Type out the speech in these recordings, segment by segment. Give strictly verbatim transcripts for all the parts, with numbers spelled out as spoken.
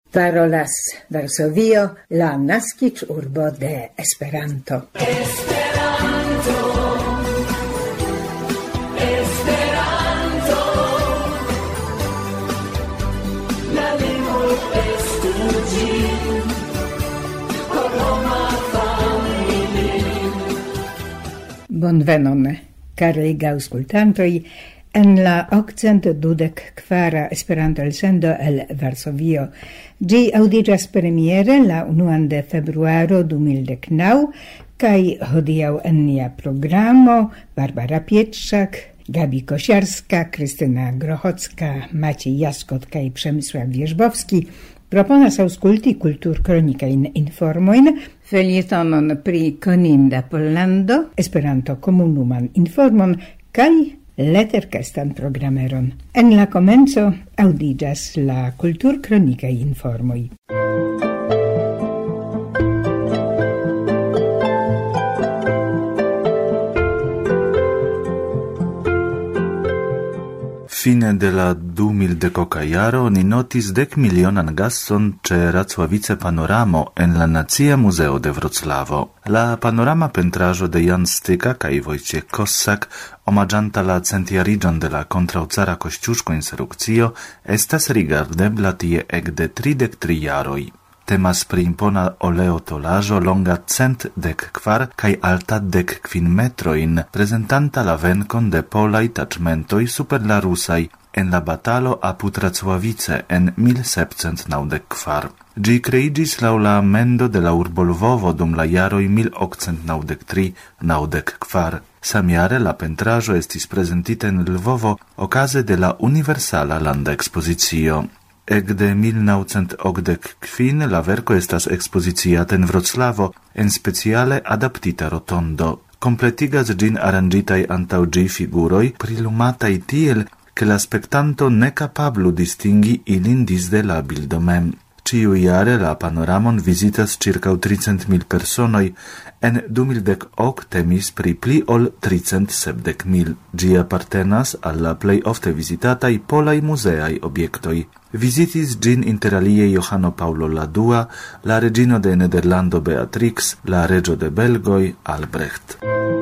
Parolas Varsovio, la naskiĝurbo de Esperanto. Esperanto, Esperanto, la lingvo estu ĝi, por homa familio. Bonvenon, caraj aŭskultantoj, en la okcent dudek kvara Esperanto elsendo el Varsovio. Ĝi aŭdiĝas premiere la unuan de februaro du mil dek naŭ, kaj hodiaŭ en nia programo Barbara Pietrzak, Gabi Kosiarska, Krystyna Grochocka, Maciej Jaskot kaj Przemysław Wierzbowski proponas aŭskulti kulturkronikajn informojn, felietonon pri Koninda Pollando, Esperanto komunuman informon kaj Letterkestan programeron. En la komenco aŭdiĝas la kulturkronikaj informoj. Fine de la du mil dekoka jaro ni notis dek milionan gaston ĉe Racławice Panoramo en la Nacia Muzeo de Wroclavo. La panorama pentraĵo de Jan Styka kaj Wojciech Kossak, omaĝanta la centjariĝon de la kontraŭcara Kościuszko-insurrekcio, estas rigardebla tie ekde tridek tri jaroj. Temas pri impona oleotolaĵo longa cent dek kvar kaj alta dek kvin metrojn, prezentanta la venkon de polaj taĉmentoj super la rusaj en la batalo apud Racławice en mil sepcent naŭdek kvar. Ĝi kreiĝis laŭ la mendo de la urbo Lvovo dum la jaroj mil okcent naŭdek tri naŭdek kvar. Samjare la pentraĵo estis prezentita en Lvovo okaze de la Universala Landa Ekspozicio. Ekde mil naŭcent okdek kvin la verko estas ekspoziciata en Vroclavo en speciale adaptita rotondo. Kompletigas ĝin aranĝitaj antaŭ ĝi figuroj prilumataj tiel, ke la spektanto ne kapablu distingi ilin disde la bildo mem. Ĉiujare la panoramon vizitas ĉirkaŭ tricent mil personoj, en du mil dek ok temis pri pli ol tricent sepdek mil. Ĝi apartenas al la plej ofte vizitataj polaj muzeaj objektoj. Vizitis ĝin inter alie Johano Paulo la dua, la reĝino de Nederlando Beatrix, la reĝo de Belgoj Albrecht.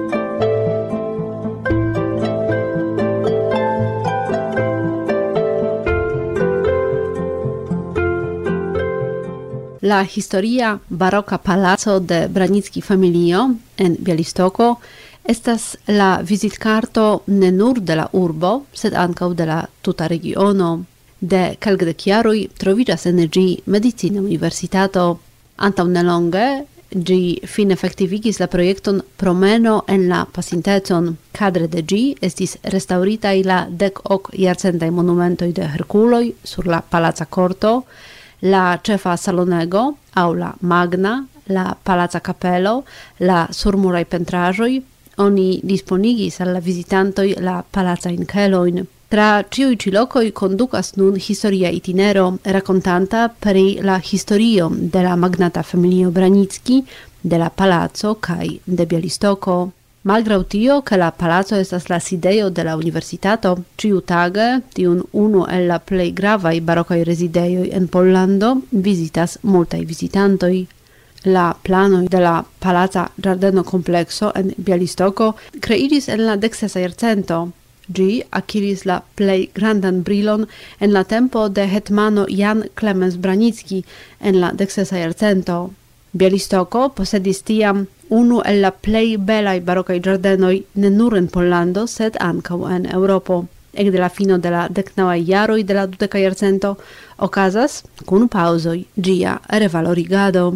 La historia baroka palaco de Branicki familio en Białystoko estas la vizitkarto ne nur de la urbo, sed ankaŭ de la tuta regiono. De kelkdek jaroj troviĝas en ĝi medicina universitato. Antaŭ nelonge ĝi fine efektivigis la projekton promeno en la pasintecon. Kadre de ĝi estis restaŭritaj la dek ok jarcentaj monumentoj de Herkuloj sur la palaca korto, la ĉefa salonego aŭ la magna, la palaca kapelo, la surmuraj pentraĵoj. Oni disponigis al la vizitantoj la palacajn kelojn. Tra ĉiuj ĉi lokoj kondukas nun historia itinero rakontanta pri la historio de la magnata familio Branicki, de la palaco kaj de Białystoko. Malgraŭ tio, ke la palaco estas la sidejo de la universitato, ĉiutage tiun unu el la plej gravaj barokaj rezidejoj en Pollando vizitas multaj vizitantoj. La planoj de la palaca ĝardeno komplekso en Białystoko kreiĝis en la deksesa jarcento. Ĝi akiris la plej grandan brilon en la tempo de hetmano Jan Klemens Branicki en la deksesa jarcento. Białystoko posedis tiam unu el la plej belaj barokaj ĝardenoj ne nur en Pollando, sed ankaŭ en Eŭropo. Ekde la fino de la deknaŭaj jaroj de la dudeka jarcento okazas, kun paŭzoj, ĝia revalorigado.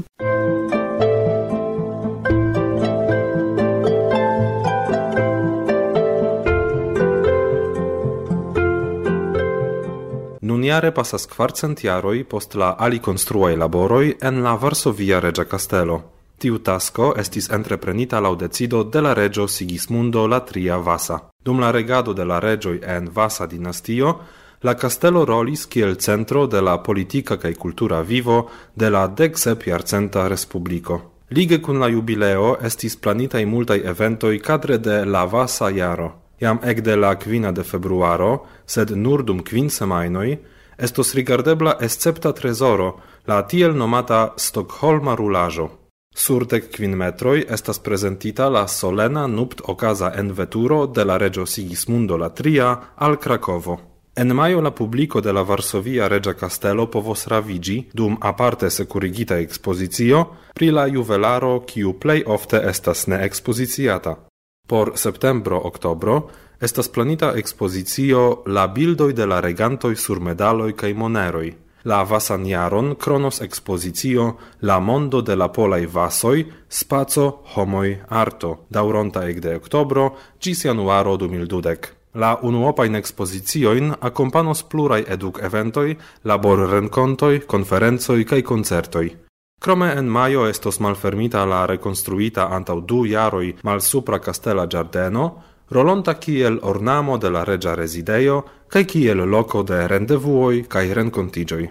Nunjare pasas kvarcent jaroj post la alikonstruaj laboroj en la Varsovia Reĝa Kastelo. Tiu tasko estis entreprenita laŭ decido de la reĝo Sigismundo la tria Vasa. Dum la regado de la reĝoj en Vasa dinastio, la kastelo rolis kiel centro de la politika kaj kultura vivo de la deksep jarcenta respubliko. Lige kun la jubileo estis planitaj multaj eventoj kadre de la Vasa jaro. Jam ekde la kvina de februaro, sed nur dum kvin semajnoj, estos rigardebla escepta tresoro, la tiel nomata Stockholma rulaĵo. Sur dek kvin metroj estas prezentita la solena nupt-okaza enveturo de la reĝo Sigismundo la tria al Krakovo. En majo la publiko de la Varsovia Reĝa Kastelo povos raviĝi dum aparte sekurigita ekspozicio pri la juvelaro kiu plej ofte estas neekspoziciata. Por septembro-oktobro estas planita ekspozicio La bildoj de la regantoj sur medaloj kaj moneroj. La vasan jaron kronos ekspozicio La mondo de la polaj vasoj, spaco, homoj, arto, daŭronta ekde oktobro ĝis januaro du mil dudek. La unuopajn ekspoziciojn akompanos pluraj eduk-eventoj, labor-renkontoj, konferencoj kaj koncertoj. Krome en majo estos malfermita la rekonstruita antaŭ du jaroj malsupra kastela ĝardeno, rolonta kiel ornamo de la reĝa rezidejo kaj kiel loko de rendevuoj kaj renkontiĝoj.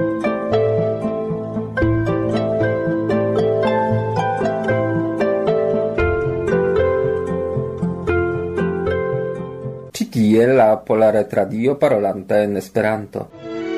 Ĉi tie la Pola Retradio parolanta en Esperanto.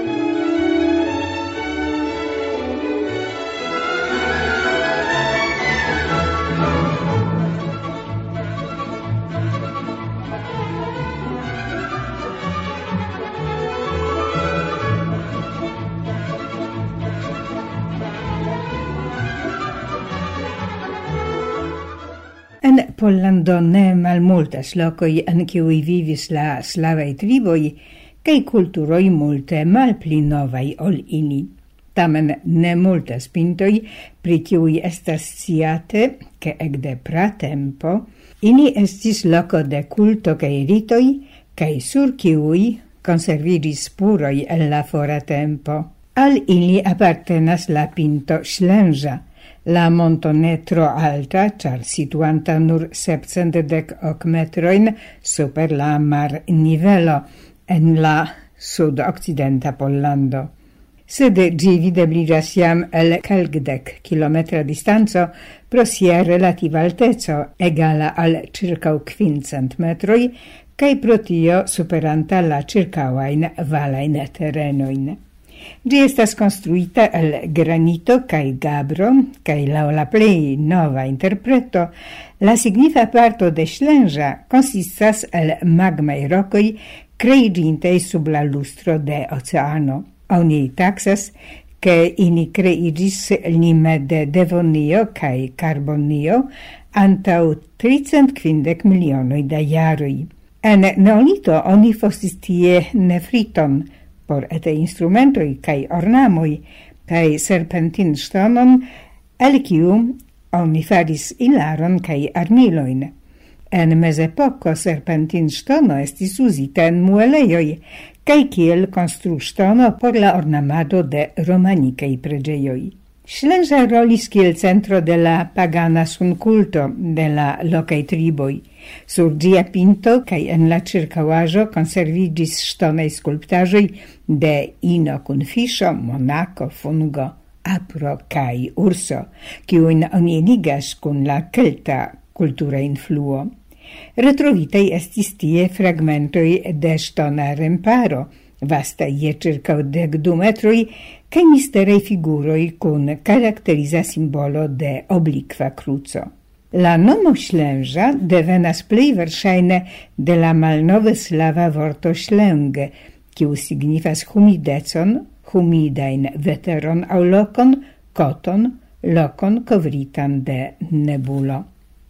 En Pollando ne malmultas lokoj en kiuj vivis la slavaj triboj kaj kulturoj multe malpli novaj ol ili. Tamen ne multas pintoj pri kiuj estas sciate, ke ekde pratempo ili estis loko de kulto kaj ritoj kaj sur kiuj konserviĝis spuroj el la fora tempo. Al ili apartenas la pinto Ślęża, la monto ne tro alta, ĉar situanta nur sepcent dek ok metrojn super la mar nivelo en la sud-okcidenta Pollando. Sed ĝi videbliĝas jam el kelkdek kilometra distanco pro sia relativa alteco egala al ĉirkaŭ kvincent metroj kaj pro tio superanta la ĉirkaŭajn valajn terenojn. Ĝi estas konstruita el granito kaj gabro kaj laŭ la plej nova interpreto la signifa parto de Ślęża konsistas el magmaj rokoj kreiĝintaj sub la lustro de oceano. Oni taksas ke ili kreiĝis lime de Devonio kaj Karbonio antaŭ tricent kvindek milionoj da jaroj. En neolito oni fosis tie nefriton por ete instrumentoj kaj ornamoj kaj serpentinŝtonon, el kiu oni faris ilaron kaj armilojn. En mezepoko serpentinŝtono estis uzita en muelejoj kaj kiel konstruŝtono por la ornamado de romanikaj preĝejoj. Ślęża rolis kiel centro de la pagana sunkulto de la lokaj triboj. Sur ĝia pinto kaj en la ĉirkaŭaĵo konserviĝis ŝtonaj skulptaĵoj de ino kun fiŝo, monako, fungo, apro kaj urso, kiujn oni ligas kun la kelta kultura influo. Retrovitaj estis tie fragmentoj de ŝtona remparo, vasta je ĉirkaŭ dek du metroj, kaj misteraj figuroj kun karakteriza simbolo de oblikva kruco. La nomo Ślęża devenas plej verŝajne de la malnove slava vorto ślęg, kiu signifas humidecon, humidajn veteron aŭ lokon, koton, lokon kovritan de nebulo.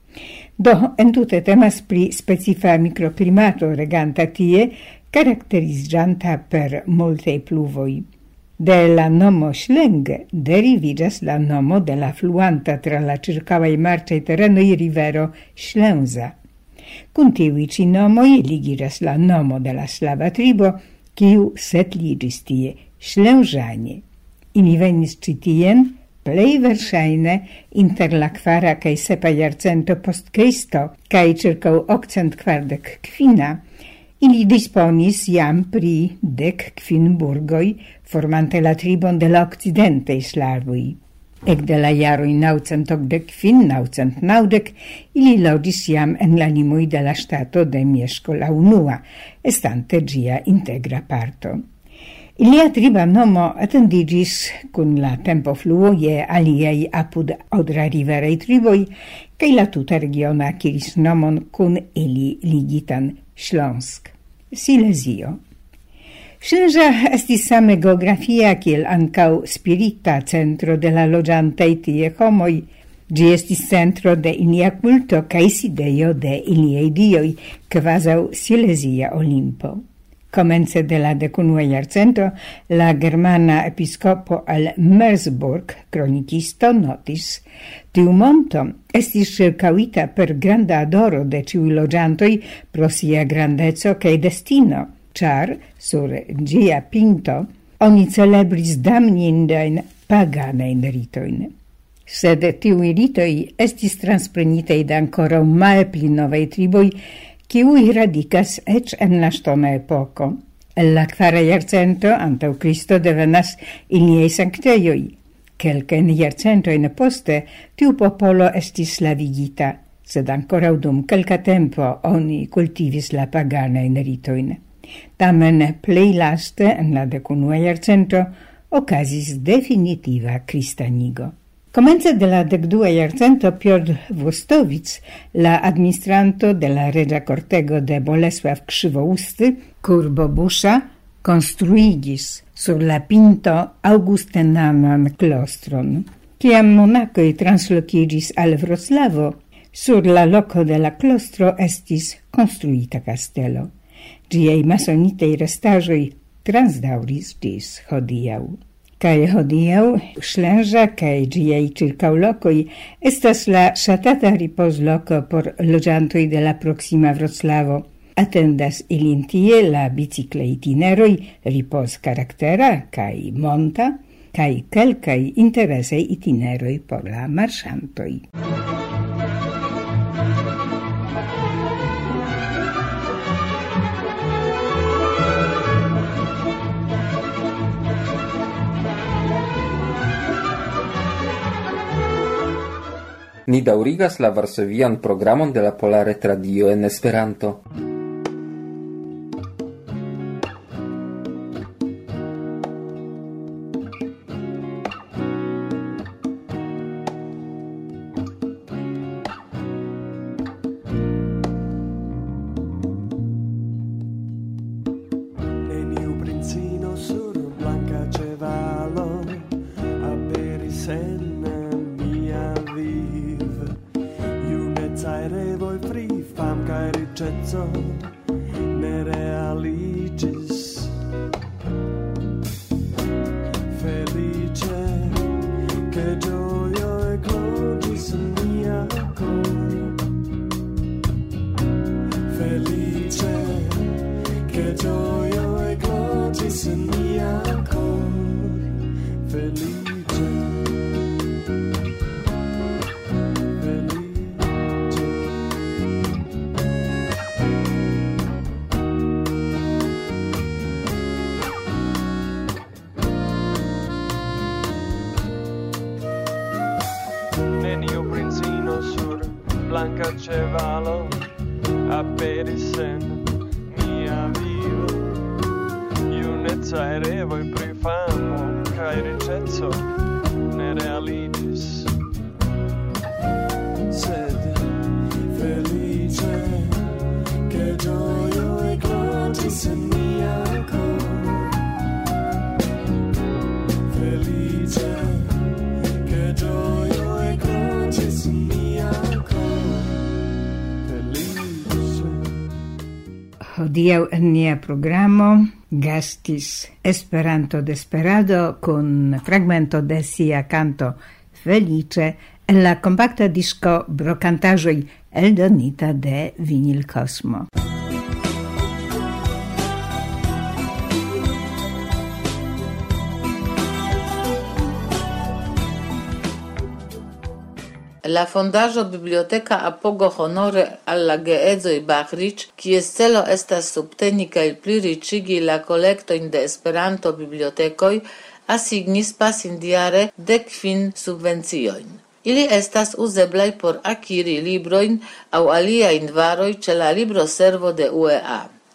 Do, entute temas pri specifa mikroklimato reganta tie, karakteriziĝanta per multaj pluvoj. De la nomo Ślęg deriviĝas la nomo de la fluanta tra la ĉirkaŭaj marĉaj terenoj rivero Ślęza. Kun tiuj ĉi nomoj ligiĝas la nomo de la slava tribo, kiu setliĝis tie, Ślężanie. Ili venis ĉi tien plej verŝajne inter la kvara kaj sepa jarcento post Kristo kaj ĉirkaŭ okcent kvardek kvina. Ili disponis jam pri dek kvin burgoj, formante la tribon de la okcidentaj slavoj. Ekde la jaroj naŭcent okdek kvin naŭcent naŭdek ili loĝis jam en la limoj de la ŝtato de Mieszko la unua, estante ĝia integra parto. Ilia triba nomo attendigis cun la tempo fluo je aliei apud Odra riverei triboi, cae la tuta regiona acquiris nomon cun ili ligitan Śląsk, Silesio. Ślęża estis same geografia kiel ancau spirita centro de la loĝantej tie homoj. Ĝi estis centro de ilia kulto kaj sidejo de iliaj dioj, kvazaŭ Silesia Olimpo. Komence de la dekunua jarcento, la germana episkopo el Mersburg, kronikisto, notis: tiu monto estis ĉirkaŭita per granda adoro de ĉiuj loĝantoj pro sia grandeco kaj destino, ĉar sur ĝia pinto oni celebris damnindajn paganajn ritojn. Sed tiuj ritoj estis transprenitaj de ankoraŭ malpli novaj triboj, kiuj radikas eĉ en la ŝtona epoko. El la kvara jarcento antaŭ Kristo devenas iliaj sanktejoj. Kelkajn jarcentojn poste tiu popolo estis slavigita, sed ankoraŭ dum kelka tempo oni kultivis la paganajn ritojn. Tamen plej laste en la dekunua jarcento okazis definitiva kristanigo. Komence de la dekdua jarcento Piotr Włostowic, la administranto de la reĝa kortego de Bolesław Krzywousty, Kurbobusza, konstruigis sur la pinto augustenanan klostron. Kiam monakoj translokigis al Wroclavo, sur la loko de la klostro estis konstruita kastelo. Ĝiaj masonitaj restaĵoj transdaŭris ĝis hodiaŭ. Kaj hodiaŭ Ślęża kaj ĝiaj ĉirkaŭlokoj estas la ŝatata ripozloko por loĝantoj de la proksima Vroclavo. Atendas ilin tie la bicikla itineroj, ripozkaraktera kaj monta, kaj kelkaj interesaj itineroj por la marŝantoj. Ni daŭrigas la varsovian programon de la Pola Retradio en Esperanto. Neniu princino sur blanca ĉevalo aperis en mia viv. Junecaj revoj pri fam kaj riĉeco ne realiĝis. Feliĉe, ke ĝojo ekloĝis en mia kor. Felice, che gioia e glotis in mia cor. Felice, felice. Nenio princino sur blanca cevalo aperis en mia vivo. Junecaj revoj pri famo kaj riĉeco ne realiĝis. Sed feliĉe, ke ĝojo ekloĝis en mia kor. Feliĉe, ke ĝojo ekloĝis en mia kor. Hodiaŭ en nia programo gastis Esperanto Desperado kun fragmento de sia kanto Felice en la kompakta disko Brokantaĵoj eldonita de Vinyl Cosmo. La fondaĵo Biblioteka Apogo honore al la geedzoj Bahrich, kies celo estas subteni kaj pliriĉigi la kolektojn de Esperanto-bibliotekoj, asignis pasintjare dek kvin subvenciojn. Ili estas uzeblaj por akiri librojn aŭ aliajn varoj ĉe la libroservo de U E A.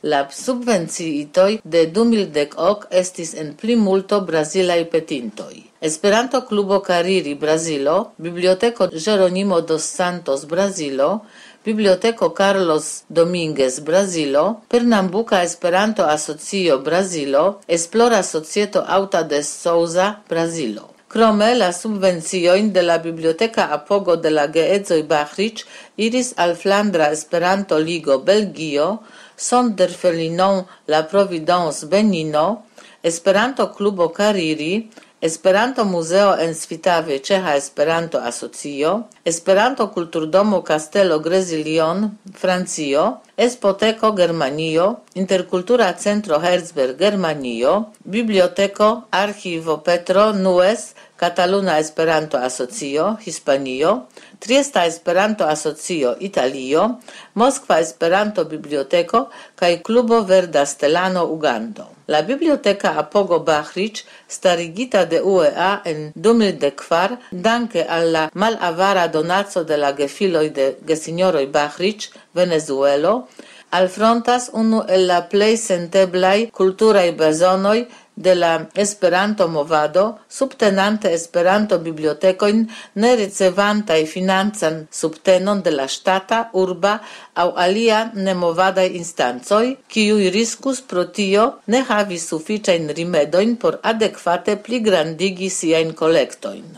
La subvenciitoj de du mil dek ok estis en pli multo brazilaj petintoj. Esperanto Klubo Cariri Brazilo, Biblioteko Jeronimo dos Santos Brazilo, Biblioteko Carlos Dominguez Brazilo, Pernambuca Esperanto Asocio Brazilo, Esplora Societo Auta de Souza Brazilo. Krome la subvenciojn de la Biblioteka Apogo de la geedzoj Bahric iris al Flandra Esperanto Ligo Belgio, Sonderfelinon la Providence Benino, Esperanto Klubo Cariri, Esperanto Muzeo en Svitave Ĉeĥa Esperanto Asocio, Esperanto Kulturdomo Kastelo Grezilion, Francio, Espoteko Germanio, Interkultura Centro Herzberg Germanio, Biblioteko Archivo Petro Nues, Kataluna Esperanto Asocio, Hispanio, Triesta Esperanto Asocio, Italio, Moskva Esperanto Biblioteko kaj Klubo Verda Stelano, Ugando. La Biblioteka Apogo Bahric, starigita de U E A en du mil kvar, danke al la malavara donaco de la gefiloj de gesinjoroj Bahric, Venezuelo, alfrontas unu el la plej senteblaj kulturaj bezonoj de la Esperanto movado, subtenante Esperanto bibliotekojn, ne ricevantaj financan subtenon de la ŝtata, urba aŭ alia nemovadaj instancoj, kiuj riskus pro tio ne havi sufiĉajn rimedojn por adekvate pligrandigi siajn kolektojn.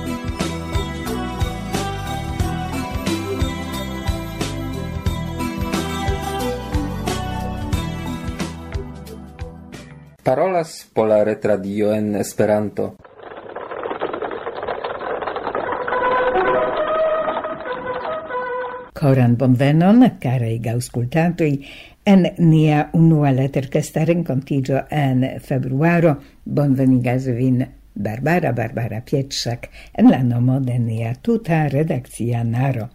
Parolas Pola Retradio en Esperanto. Koran bonvenon, carei gaŭskultantoj, en nia unua leterkesta renkontiĝo en februaro. Bonvenigas vin Barbara Barbara Pietrzak en la nomo de nia tuta redakcianaro.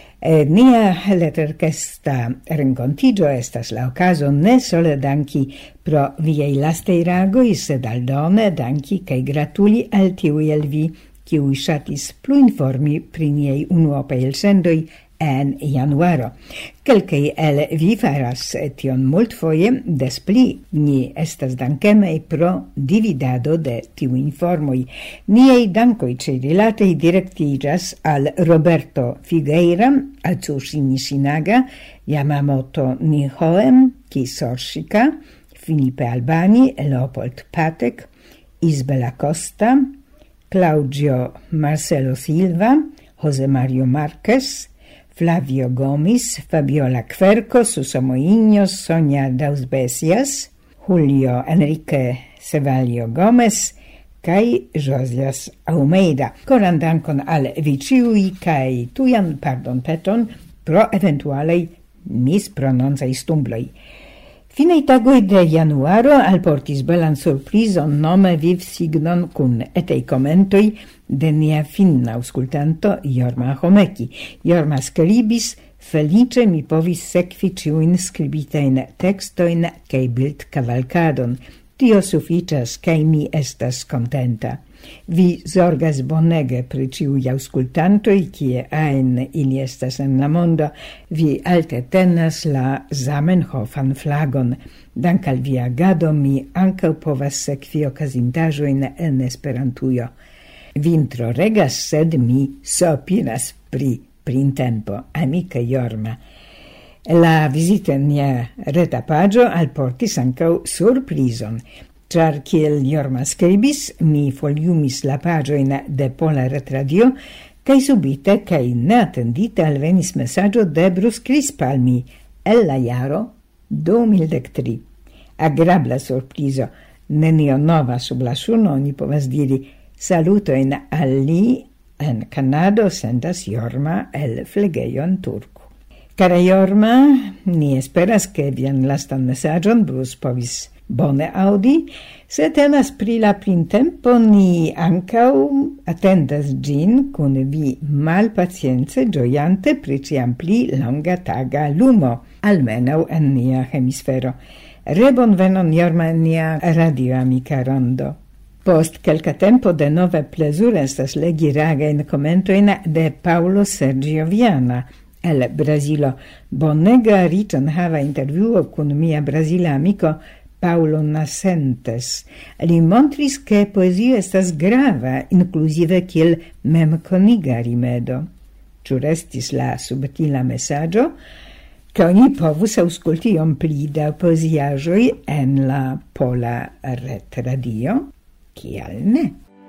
E nia leterkesta renkontiĝo estas la okazo ne sole danki pro viaj lastaj reagoj, sed aldone danki kaj gratuli al tiuj el vi, kiuj ŝatis plu informi pri niaj unuopaj elsendoj en januaro. Kelkaj el vi faras tion multfoje, des pli ni estas dankemaj pro dividado de tiu informoj. Niaj dankoj ĉi-rilatej direktiĝas al Roberto Figueira, Atsushi Nishinaga, Yamamoto Nihoem, Kisorshika, Filipe Albani, Leopold Patek, Isabela Costa, Claudio Marcelo Silva, José Mario Márquez, Flavio Gomis, Fabiola Querco, Suso Moinhos, Sonia Dausbesias, Julio Enrique Cevalio Gomez, kai Josias Almeida. Koran dankon al vi ĉiuj kaj tujan pardonpeton pro eventualaj misprononcaj stumbloj. Finaj tagoj de januaro alportis belan surprizon, nome vivsignon kun etej komentoj de nia finna aŭskultanto Jorma Homeki. Jorma skribis: "Feliĉe mi povis sekvi ĉiujn skribitajn tekstojn kaj bildkavalkadon. Tio sufiĉas kaj mi estas kontenta. Vi zorgas bonege pri ĉiuj aŭskultantoj, kie ajn ili estas en la mondo. Vi alte tenas la Zamenhofan flagon. Dank al via agado mi ankaŭ povas sekvi okazintaĵojn en Esperantujo. Vintro regas, sed mi sopiras pri printempo. Amika Jorma." La vizito en nia reta paĝo alportis ankaŭ surprizon. Ĉar kiel Jorma skribis, mi foliumis la paĝojn de Pola Retradio, kaj subite kaj neatendite alvenis mesaĝo de Bruce Crisp al mi el la jaro du mil tri. Agrabla surprizo, nenio nova sub la suno, oni povas diri. Salutojn al li en Kanado sendas Jorma el Flegejon Turku. Cara Jorma, ni esperas ke vian lastan mesaĝon Bruce povis bone audi, se temas pri la printempo, ni ankaŭ atendas ĝin kun vi malpacience ĝojante pri ĉiam pli longa taga lumo, almenaŭ en nia hemisfero. Rebonvenon Jorma en nia radioamika rondo. Post kelka tempo de nove plezure estas legi reagajn komentojn de Paulo Sergio Viana, el Brasilo bonega ricon hava intervjuo kun mia brasila amico Paulo Nascentes. Li montris che poezio estas grava, inclusive kiel memkoniga rimedo. Ĉu restis la subtila mesaĝo, che oni povus aŭskulti iom pli da poeziaĵoj en la pola retradio? Kial ne?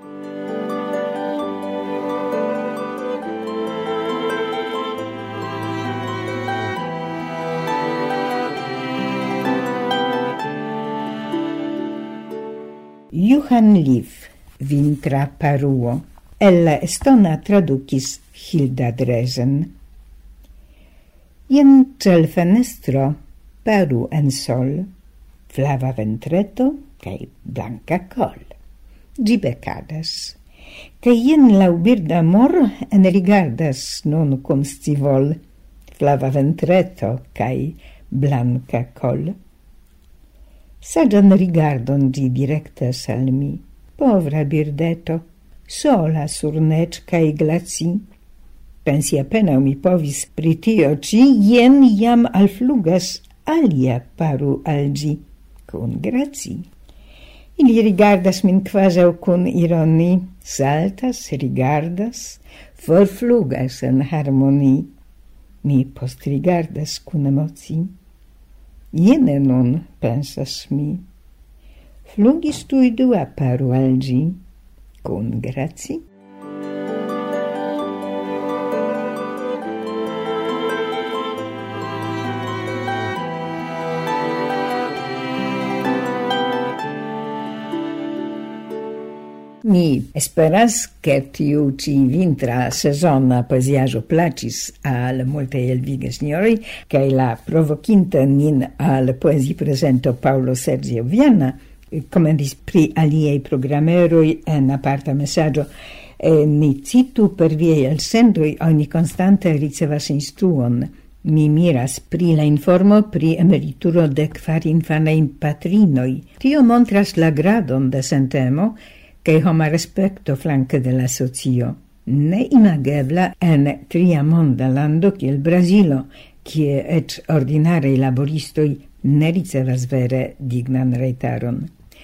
Johan Liv, Vintra paruo, el la estona tradukis Hilda Dresen. Jen cel fenestro paru en sol, flava ventreto cae blanca col. Gi becadas. Cae jen lau birda mor en rigardas nun cum scivol, flava ventreto cae blanca col. Sagian rigardon gi directas al mi, povra birdeto, sola sur nec cae glaci. Pensi appena mi povis pritio ci, jen jam alflugas alia paru al gi, con graci. Ili rigardas min quasau con ironi, saltas, rigardas, forflugas en harmoni. Mi postrigardas con emoci. Jene nun, pensas mi, flugis tui dua paru al gi, con graci. Mi esperas che tiu ci vintra sezona poesiaggio placis al multe el vige signori, che la provocinta nin al poesi presento Paulo Sergio Viana, commendis pri aliei programmeroi en aparta messaggio, e mi citu per viei elsendoi ogni constante ricevas instruon. Mi miras pri la informo pri emerituro de kvar infanei patrinoi. Tio montras la gradon de sentemo, che homa respecto flanque de la socio. Ne imagebla en tria monda lando kiel Brasilo, kie et ordinarei laboristoi ne ricevas vere dignan reitaron.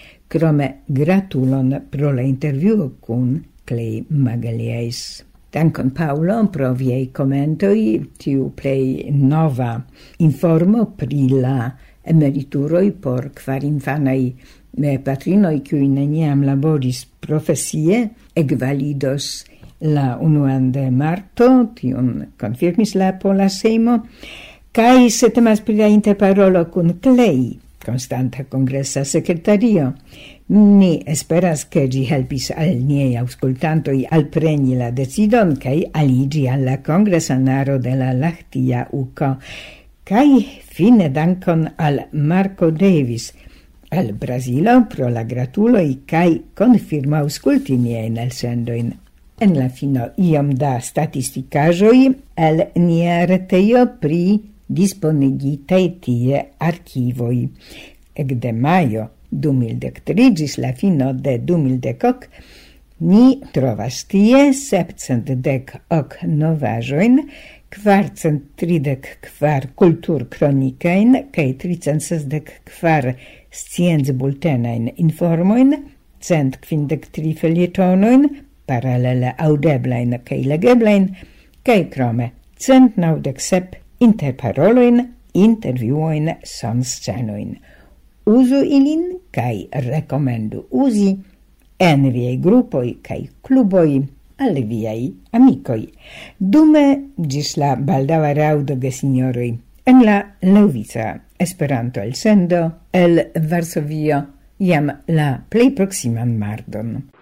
Krome gratulon pro la intervjuo kun Clay Magalhães. Dankon Paulo pro viei commentoi, tiu plei nova informo pri la emerituroi por kvar infanai me patrinoi cui neniam laboris profesie, eg validos la unuan de marto, tion confirmis la pola seimo, cae se temas pri la interparolo cun Clay, constanta congressa secretario. Ni esperas che gi helpis al niei auscultantoi alpreni la decidon, cae aligi alla congressanaro de la Lachtia Uco, cae fine dankon al Marco Davis, al Brasilo pro la gratuloi cae confirma ausculti niei elsendoin. En la fino iom da statisticajoi el nia reteio pri disponigitei tie archivoi. Ec de maio du mil tri gis la fino de du mil dec, ni trovas tie septcent dec ok novajoin, kvarcent tridec kvar kultur kronicain, cae tricent sesdec kvar scienz bultenain informoin, cent quindec tri felietonoin, parallele audeblain cae legeblain, cae crome cent naudec sep interparoloin, intervjuoin, sonscenoin. Usu ilin, cae recomendu usi, en viei gruppoi cae cluboi, al viei amicoi. Dume gis la baldaua raudo gesignoroi, en la Levica Esperanto elsendo el Varsovio, jam la plei proximan mardon.